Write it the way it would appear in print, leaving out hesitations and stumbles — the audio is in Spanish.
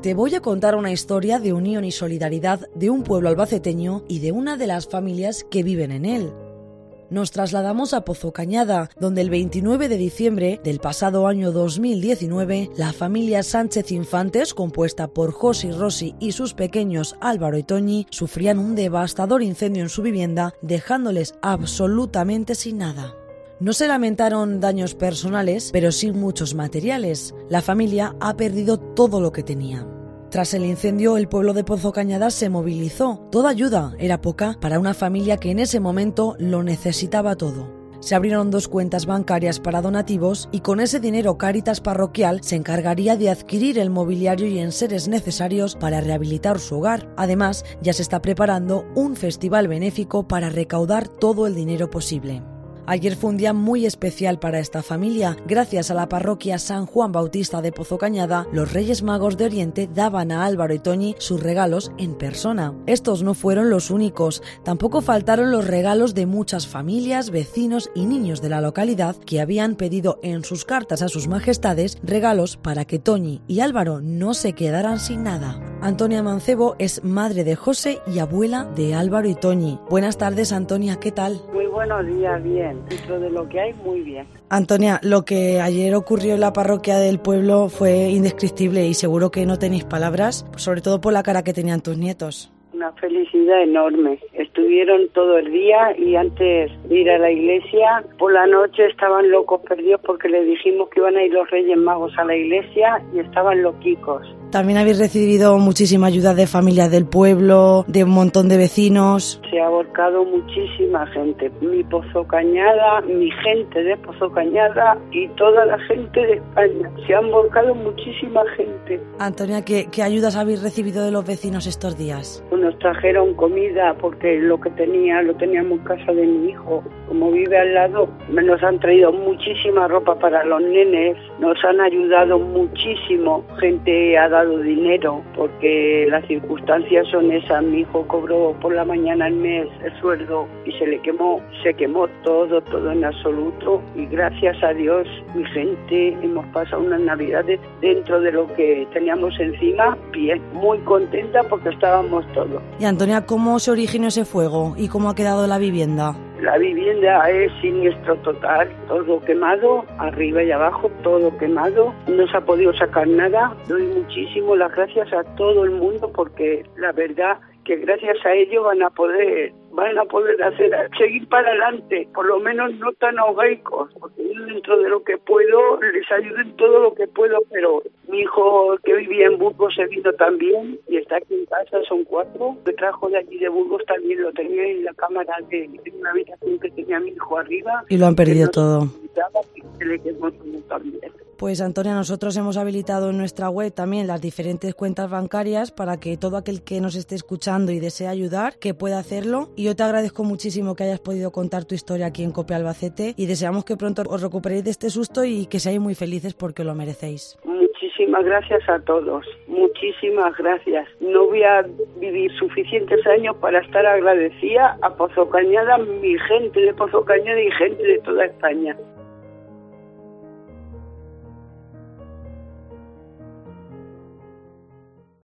Te voy a contar una historia de unión y solidaridad de un pueblo albaceteño y de una de las familias que viven en él. Nos trasladamos a Pozo Cañada, donde el 29 de diciembre del pasado año 2019, la familia Sánchez Infantes, compuesta por José, Rosy y sus pequeños Álvaro y Toñi, sufrían un devastador incendio en su vivienda, dejándoles absolutamente sin nada. No se lamentaron daños personales, pero sí muchos materiales. La familia ha perdido todo lo que tenía. Tras el incendio, el pueblo de Pozo Cañada se movilizó. Toda ayuda era poca para una familia que en ese momento lo necesitaba todo. Se abrieron 2 cuentas bancarias para donativos y con ese dinero Cáritas Parroquial se encargaría de adquirir el mobiliario y enseres necesarios para rehabilitar su hogar. Además, ya se está preparando un festival benéfico para recaudar todo el dinero posible. Ayer fue un día muy especial para esta familia. Gracias a la parroquia San Juan Bautista de Pozo Cañada, los Reyes Magos de Oriente daban a Álvaro y Toñi sus regalos en persona. Estos no fueron los únicos. Tampoco faltaron los regalos de muchas familias, vecinos y niños de la localidad que habían pedido en sus cartas a sus majestades regalos para que Toñi y Álvaro no se quedaran sin nada. Antonia Mancebo es madre de José y abuela de Álvaro y Toñi. Buenas tardes, Antonia, ¿qué tal? Muy buenos días, bien. Dentro de lo que hay, muy bien. Antonia, lo que ayer ocurrió en la parroquia del pueblo fue indescriptible y seguro que no tenéis palabras, sobre todo por la cara que tenían tus nietos. Una felicidad enorme. Estuvieron todo el día y antes de ir a la iglesia, por la noche estaban locos perdidos porque les dijimos que iban a ir los Reyes Magos a la iglesia y estaban loquicos. También habéis recibido muchísima ayuda de familias del pueblo, de un montón de vecinos. Se ha volcado muchísima gente. Mi Pozo Cañada, mi gente de Pozo Cañada y toda la gente de España. Se han volcado muchísima gente. Antonia, ¿qué ayudas habéis recibido de los vecinos estos días? Nos trajeron comida porque lo que lo teníamos en casa de mi hijo. Como vive al lado, nos han traído muchísima ropa para los nenes. Nos han ayudado muchísimo. Gente ha dado dinero porque las circunstancias son esas. Mi hijo cobró por la mañana al mes el sueldo y se quemó todo en absoluto, y gracias a Dios mi gente hemos pasado unas navidades dentro de lo que teníamos encima bien, muy contenta porque estábamos todos. Y Antonia, ¿cómo se originó ese fuego y cómo ha quedado la vivienda? La vivienda es siniestro total, todo quemado, arriba y abajo, todo quemado. No se ha podido sacar nada. Doy muchísimo las gracias a todo el mundo porque la verdad que gracias a ello van a poder seguir para adelante, por lo menos no tan ahogaicos, porque yo dentro de lo que puedo les ayudo en todo lo que puedo, pero mi hijo que vivía en Burgos se vino también y está aquí en casa, son 4, que trajo de allí de Burgos también, lo tenía en la cámara de una habitación que tenía mi hijo arriba. Y lo han perdido todo. Se le quemó todo también. Pues Antonia, nosotros hemos habilitado en nuestra web también las diferentes cuentas bancarias para que todo aquel que nos esté escuchando y desee ayudar, que pueda hacerlo. Y yo te agradezco muchísimo que hayas podido contar tu historia aquí en COPE Albacete y deseamos que pronto os recuperéis de este susto y que seáis muy felices porque lo merecéis. Muchísimas gracias a todos, muchísimas gracias. No voy a vivir suficientes años para estar agradecida a Pozo Cañada, mi gente de Pozo Cañada y gente de toda España.